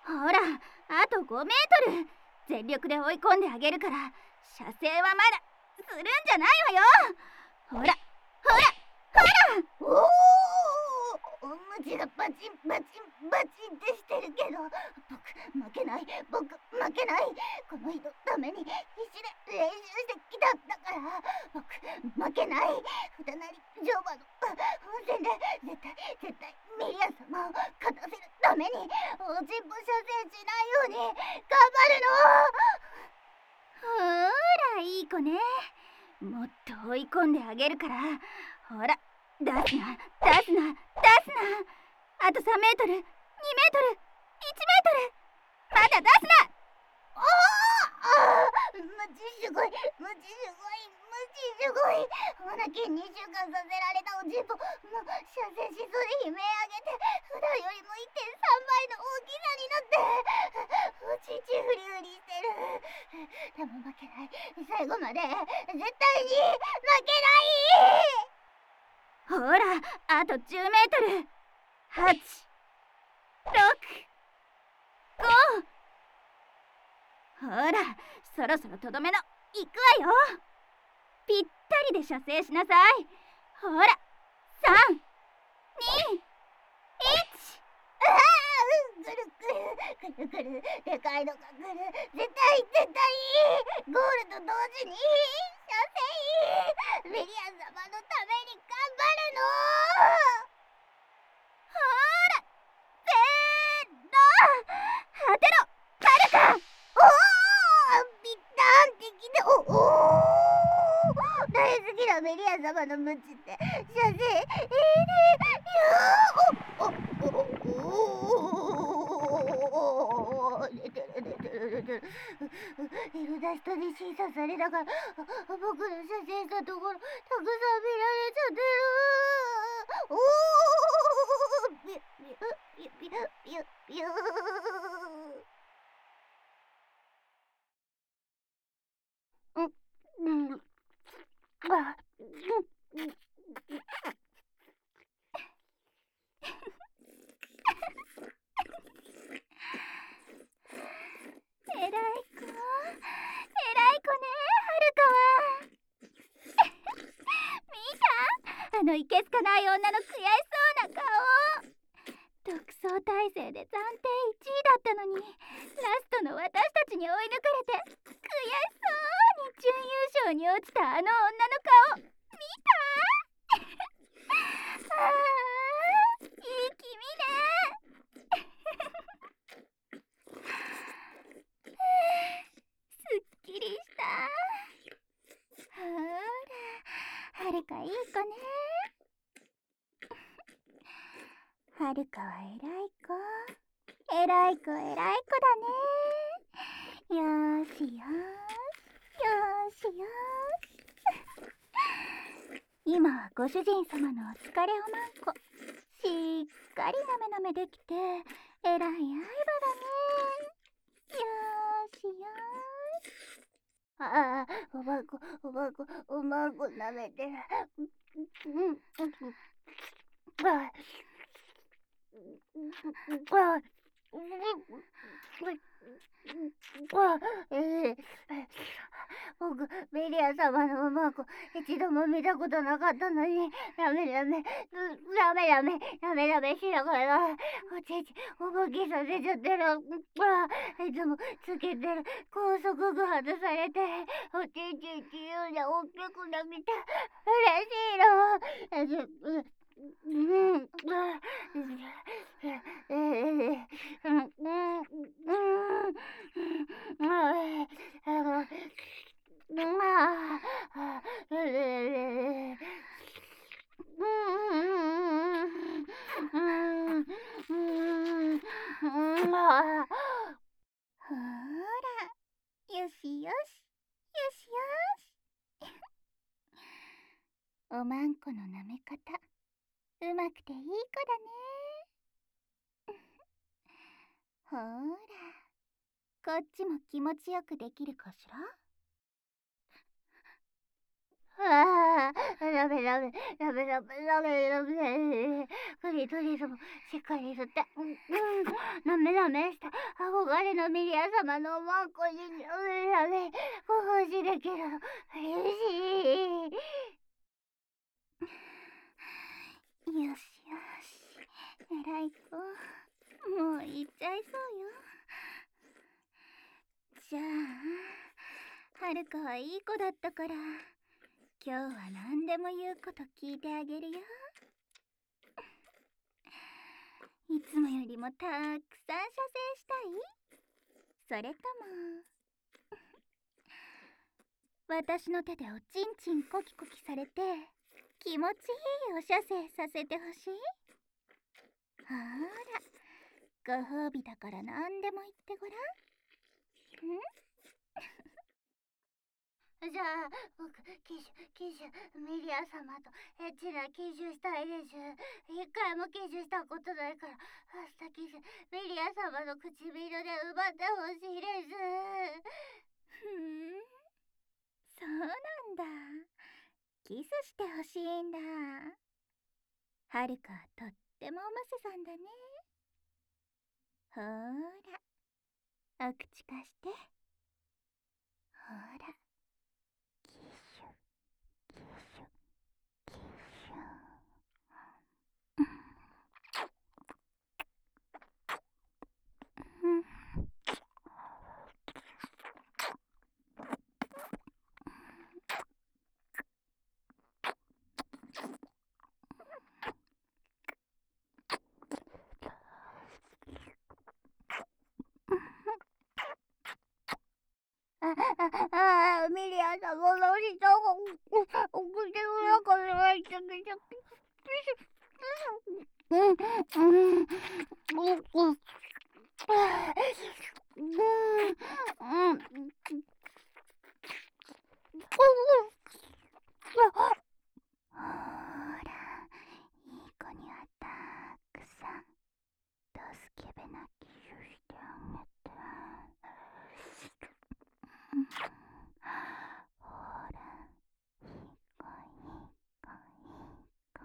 ほら、あと5メートル。全力で追い込んであげるから、射精はまだするんじゃないわよ。ほらほら。 ムチがバチンバチンバチンってしてるけど、僕負けない。この人のために必死で練習してきたんだから。僕負けない。船なり乗馬の本戦で絶対ミリア様を勝たせるためにおちんぽ射精しないように頑ほら、いい子ね。もっと追い込んであげるから。ほら、出すな。あと3メートル、2メートル、1メートル。まだ出すな。 ムチすごい。ほなけん2週間させられたおちんぽ、もう射精しそうで悲鳴上げて、普段よりも1.3倍の大きさになっておちちフリフリしてる。でも負けない。最後まで絶対に負けない。 ほら、あと10メートル。8、6、5。ほら、そろそろとどめのいくわよ。ぴったりで射精しなさい。ほら、3、2、1。 くるでかいのが来る。絶対ゴールと同時に射精。メリアン様のために頑張るの。 ほら、せーの、果てろはるか。 ピッタンってきて、大好きなメリアン様のムチって射精。エルダストに審査されながら僕の射精したところたくさん見られちゃってる。ピュピュピュピュピュ。 えらい子ね、はるかは。見た？あのいけすかない女の悔しそうな顔。独走態勢で暫定1位だったのに、ラストの私たちに追い抜かれて悔しそうに準優勝に落ちたあの女の顔、見た？ああ、いい気味ね。すっきりした。ほら、はるかいい子ね。はるかは偉い子だね。よし。今はご主人様のお疲れおまんこ、しっかりなめできて偉い愛母だね。よし。 おまんこ舐めてる。僕メリア様のおまんこ一度も見たことなかったのに、ラメしながらおちち動きさせちゃってる。いつもつけてる高速具外されて、おちち自由で大きくなって嬉しいの。 ほら、よし。おまんこの舐め方、うまくていい子だね。ほら、こっちも気持ちよくできるかしら。 ああ、ダメダメ、ダメダメ、ダメダメ。クリトリスもしっかり吸って、ダメダメした。憧れのミリア様のマンコに、ダメダメ、ご奉仕できるの、嬉しい。 よしよし、偉い子、もう行っちゃいそうよ。じゃあ、はるかはいい子だったから、今日は何でも言うこと聞いてあげるよ。いつもよりもたくさん射精したい？それとも私の手でおちんちんコキコキされて気持ちいいお射精させてほしい？ほら、ご褒美だから何でも言ってごらん。 じゃあ、僕、キシュ、ミリア様とエッチなキシュしたいです。一回もキシュしたことないから、明日キシュ、ミリア様の唇で奪ってほしいです。 そうなんだ。キスしてほしいんだ。はるかはとってもおませさんだね。ほら、お口貸して。ほら、キシュキシュキシュ。 ミリア様の人がお口の中に入ってきた。 ほら、いい子にはたくさん助けべなきゅうしてあげて。ほら、いい子いい子いい子。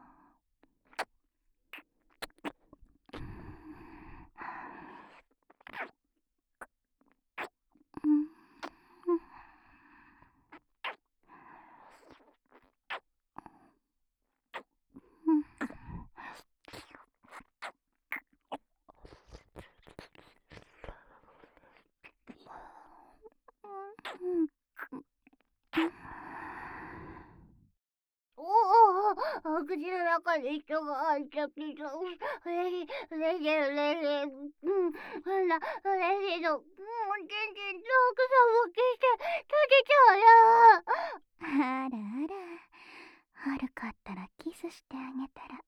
お口の中に人が入っちゃってた。嬉しい、嬉しい、嬉しい。ほら、嬉しいの。全然たくさん分けして食べちゃうよ。 あらあら、悪かったらキスしてあげたら。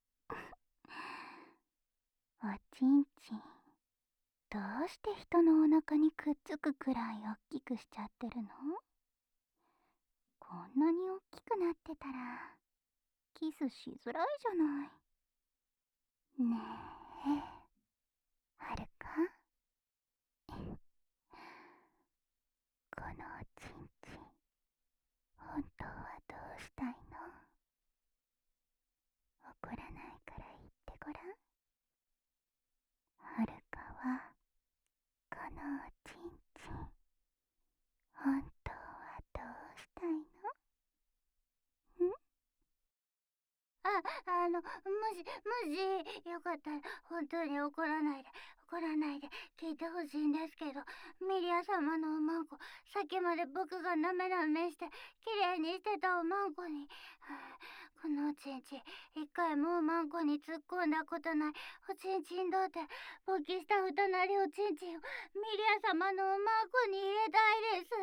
おちんちん、どうして人のお腹にくっつくくらいおっきくしちゃってるの？こんなにおっきくなってたらキスしづらいじゃない。ねえ、はるか、このおちんちん、本当はどうしたいの？怒らないから言ってごらん。はるかはこのおちんちん、本当はどうしたいの？ もし、よかったら、本当に怒らないで、聞いてほしいんですけど、ミリア様のおまんこ、さっきまで僕がなめなめして、きれいにしてたおまんこに、このおちんちん、一回もおまんこに突っ込んだことない、おちんちんどうって、勃起したふたなりおちんちんを、ミリア様のおまんこに入れたいです。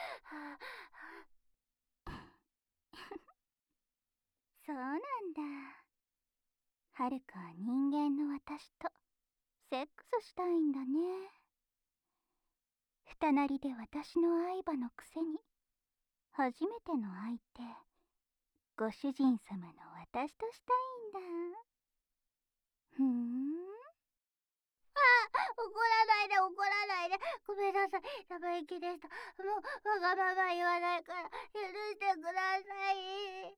そうなんだ。はるかは人間の私とセックスしたいんだね。二なりで私の愛馬のくせに初めての相手、ご主人様の私としたいんだ。 怒らないで、 や、ごめんなさい。生意気でした。もう、わがまま言わないから、許してください。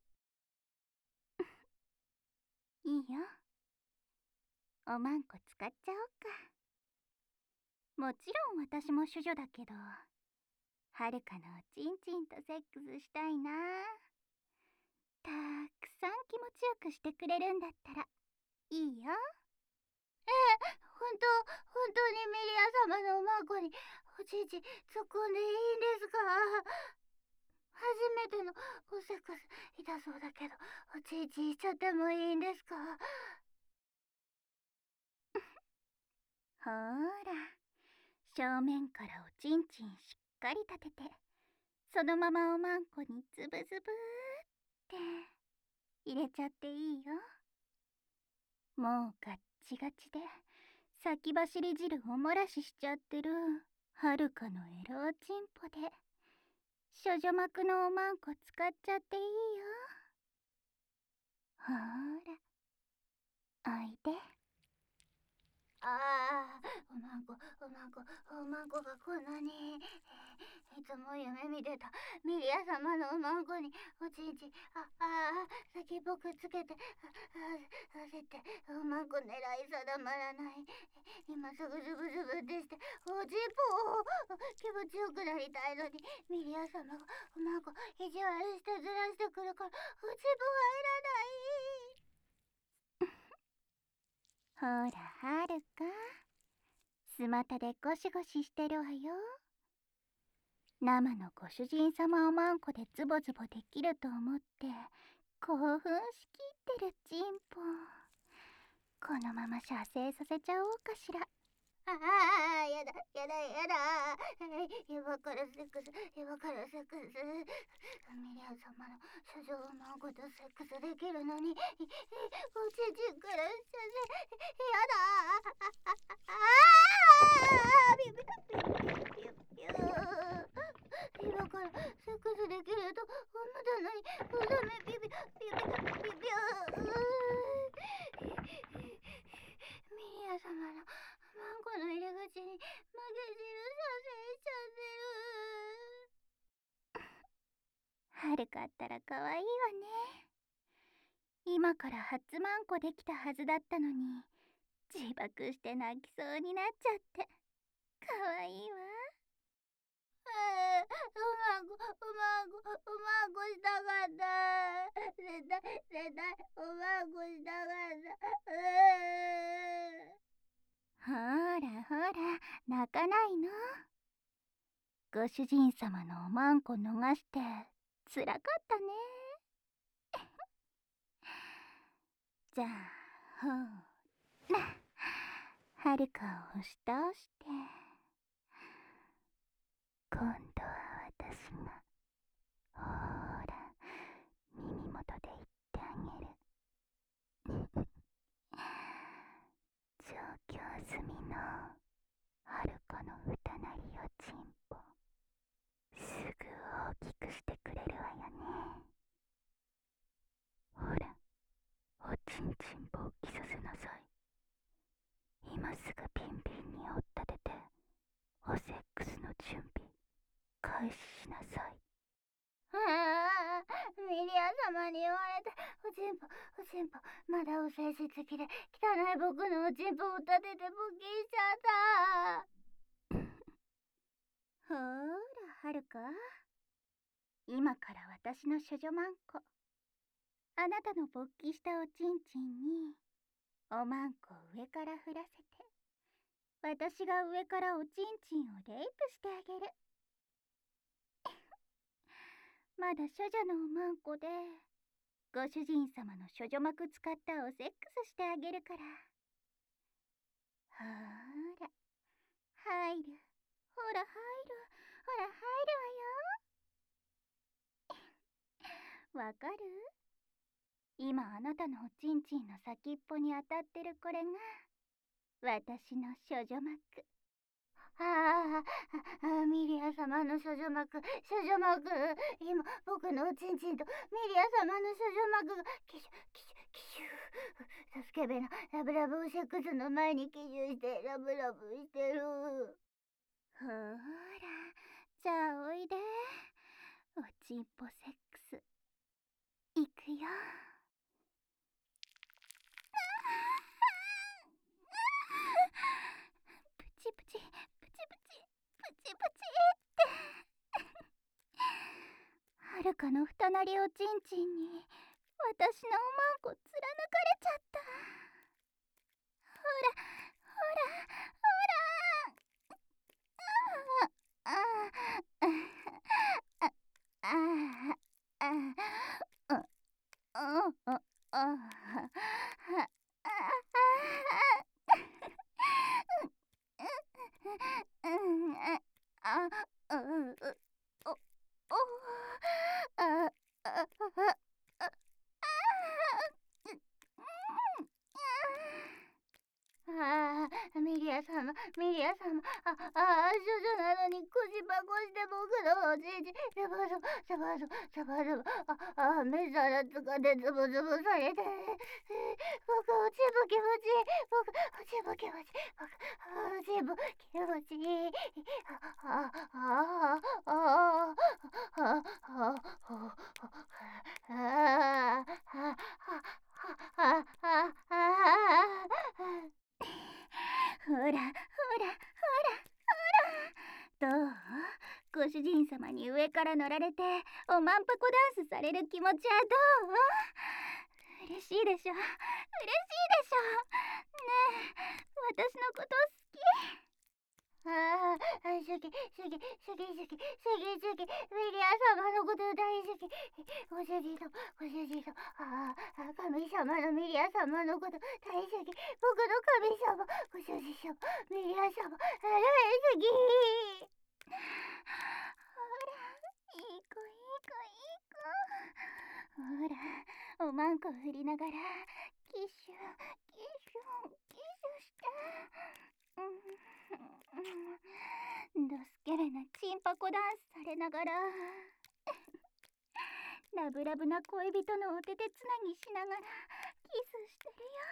いいよ。おまんこ使っちゃおうか。もちろん私も処女だけど、はるかのおちんちんとセックスしたいな。たくさん気持ちよくしてくれるんだったらいいよ。 本当にミリア様のおまんこにおちんちん突っ込んでいいんですか？初めてのおセックス痛そうだけど、おちんちんしちゃってもいいんですか？ ほーら、正面からおちんちんしっかり立てて、そのままおまんこにズブズブーって入れちゃっていいよ。もうガッチガチで先走り汁おもらししちゃってるはるかのエロおちんぽで処女膜のおまんこ使っちゃっていいよ。ほーら、おいで。 おまんこがこんなに。いつも夢見てたミリア様のおまんこにおちんちん、先っぽくっつけて、焦っておまんこ狙い定まらない。今すぐズブズブってしておちんぽを気持ちよくなりたいのに、ミリア様がおまんこ意地悪してずらしてくるからおちんぽ入ほらはるか、スマタでゴシゴシしてるわよ。生のご主人様おまんこでズボズボできると思って興奮しきってるチンポ。このまま射精させちゃおうかしら。 やだ。今からセックス。ミリア様の処女おまんことセックスできるのに、おちんちんから射精。やだ。ビュビュビュビュビュ。今からセックスできると思ったのに、ダメ。ビュビュビュビュビュ。ミリア様のマンコの入り口に負け汁させちゃってる。 はるかったらかわいいわね。今から初マンコできたはずだったのに自爆して泣きそうになっちゃってかわいいわ。 おまんこしたかった。絶対おまんこしたかった。 ほらほら、泣かないの。ご主人様のおまんこ逃してつらかったね。じゃあほら、はるかを押し倒して、今度は私がほーら耳元で言ってあげる。上京済みのはるかの歌なりおちんぽ、すぐ大きくしてくれるわよね。ほら、おちんちんぽ大きさせなさい。今すぐピンピンに追っ立てておセックスの準備開始しなさい。 ミリア様に言われて、おちんぽ、まだお精子付きで汚い僕のおちんぽを立てて勃起しちゃった。 ほーらはるか、今から私の処女マンコ、あなたの勃起したおちんちんにおまんこを上から振らせて、私が上からおちんちんをレイプしてあげる。まだ処女のおまんこでご主人様の処女膜使ったおセックスしてあげるから。ほーら入る、ほら入るわよ。わかる？今あなたのおちんちんの先っぽに当たってるこれが私の処女膜。 ミリア様の処女膜。今、僕のおちんちんとミリア様の処女膜がキシュサスケベなラブラブセックスの前にキシュしてラブしてる。 ほーら、じゃあおいで。おちんぽセックスいくよ。プチプチプチプチプチプチってはるかの二なりおちんちんに私のおまんこ貫かれちゃった。ほらほらほら、あああああああミリア様、ミリア様、処女なのに口ばこして僕のおちんちん、ズボズボ、ズボズボ、ズボズボ、目皿つかでズボズボされて、僕、おちぼ気持ちいい、僕、おちぼ気持ちいい、僕、おちぼ気持ちいい、ほらほらほらほら、どう？ご主人様に上から乗られておまんぱこダンスされる気持ちはどう？嬉しいでしょ、嬉しいでしょ。ねえ、私のこと好き？好き、好き、好き、好き、好き、好き、ミリア様のこと大好き。ご主人様、ご主人様、神様のミリア様のこと大好き。僕の神様、ご主人様、ミリア様、大好き。ほら、いい子、いい子、いい子。ほら、おまんこ振りながら、キッシュ、キッシュ、キッシュして。ドスケベなチンパコダンスされながらラブラブな恋人のお手手つなぎしながらキスして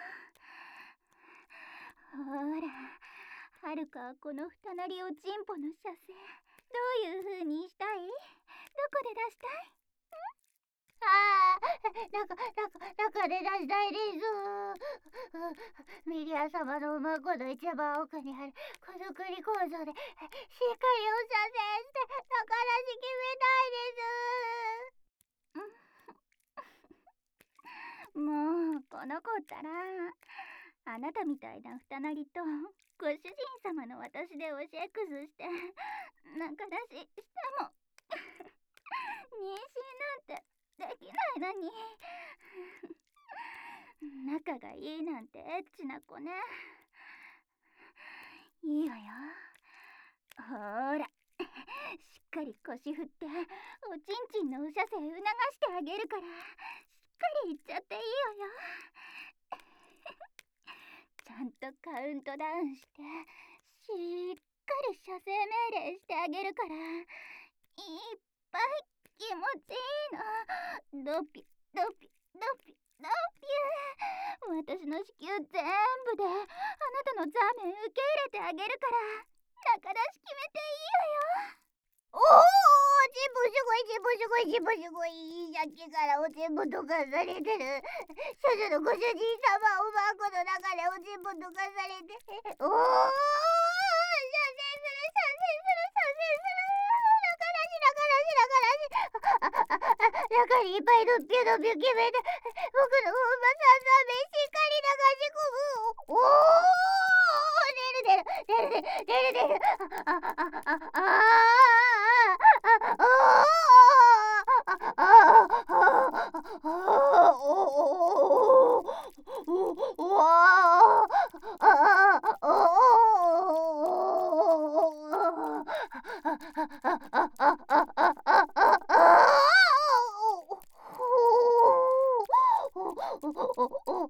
るよ。ほら、はるかはこの二なりおちんぽの射精どういう風にしたい？どこで出したい？中で出したいです。ミリア様の馬子の一番奥にある子作り構造でしっかりお射精して中出し決めたいです。もうこの子ったらあなたみたいな二なりとご主人様の私でおセックスして中出ししても妊娠なんてできないのに仲がいいなんてエッチな子ね。いいわよ。ほーら、しっかり腰振っておちんちんのお射精促してあげるからしっかりいっちゃっていいわよ。ちゃんとカウントダウンしてしっかり射精命令してあげるからいっぱい気持ちいいの。ドピドピドピドピュー。私の子宮全部であなたのザーメン受け入れてあげるから中出し決めていいわよ。おー、全部すごい、全部すごい、全部すごい。さっきからお全部溶かされてる。少女のご主人様おばあこの中でお全部溶かされて、おー、射精する、射精する、射精する。中にいっぱいドッピュドピュ決めて僕の馬さんザーメンしっかり流し込む。おー、出る出る出る出る出る。ほ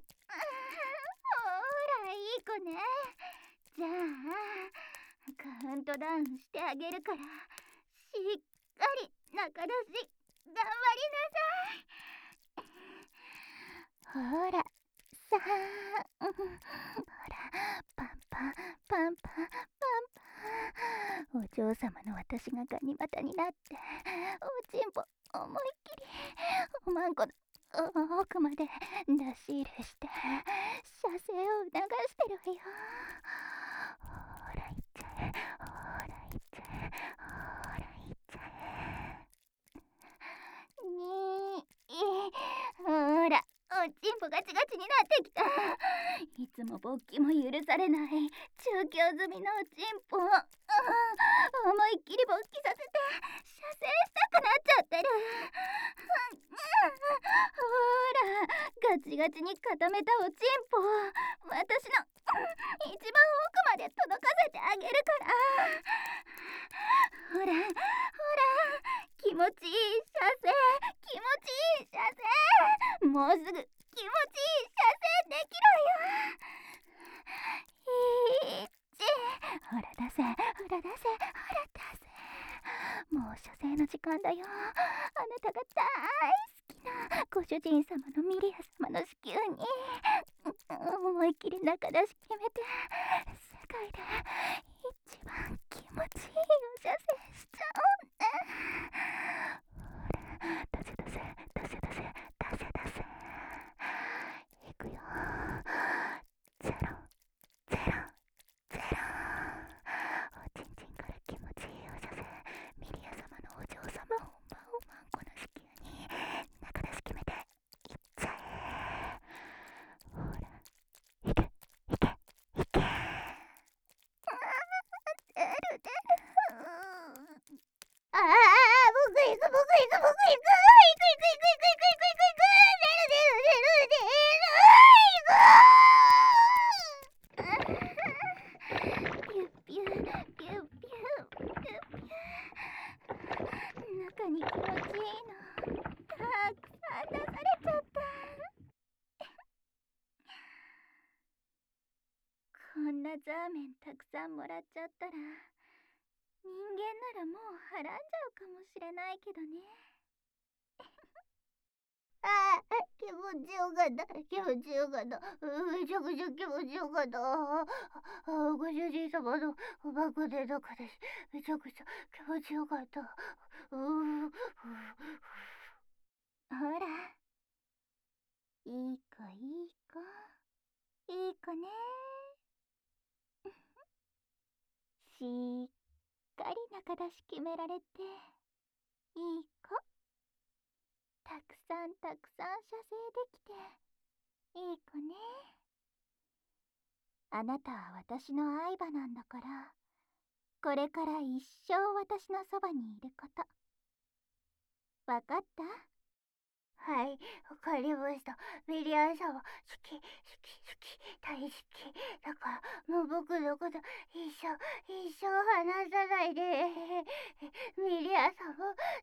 ら、いい子ね。じゃあカウントダウンしてあげるからしっかり中出し頑張りなさい。ほらさあ、ほらパンパンパンパンパンパン。 お嬢様の私がガニ股になっておちんぽ思いっきりおまんこの奥まで出し入れして射精を促してるわよ。ほらいっちゃえ、ほらいっちゃえ、ほらいっちゃえ。にほらおちんぽガチガチになってきた。いつも勃起も許されない調教済みのおちんぽ、思いっきり勃起させて射精したくなっちゃってる。ほらガチガチに固めたおちんぽ私の一番奥まで届かせてあげるから。ほらほら気持ちいい射精、気持ちいい射精、もうすぐ気持ちいい射精できるわよ。いっちほら出せほら出せほら出せ。もう射精の時間だよ。あなたが大好きなご主人様のミリア様の子宮に思いっきり中出し決めて世界で一番気持ちいいお射精しちゃおうね。ほら出せ出せ出せ出せ出せ出せ。いくよ。ゼロゼロゼロ。おちんちんから気持ちいいお射精、ミリア様のお嬢様本番おまんこの子宮に中出し決めていっちゃえ。ほらいけいけいけ。出る出る。 僕行く僕行く僕行く行く行く行く行く行く行く行くピュッピュッピュッピュッピュッピュッ。中に気持ちいいのたくさん出されちゃった。こんなザーメンたくさんもらっちゃったら人間ならもうはらんじゃうかもしれないけどね。 気持ちよかった気持ちよかった、めちゃくちゃ気持ちよかった。ご主人様のうまく出たからめちゃくちゃ気持ちよかった。 ほらいい子いい子いい子ね。しっかり中出し決められていい子。たくさんたくさん射精できていい子ね。あなたは私の愛馬なんだから、これから一生私のそばにいること。わかった？ はい、わかりました。ミリアン様、好き、好き、好き、大好き。だから、もう僕のこと一生離さないで。ミリアン様、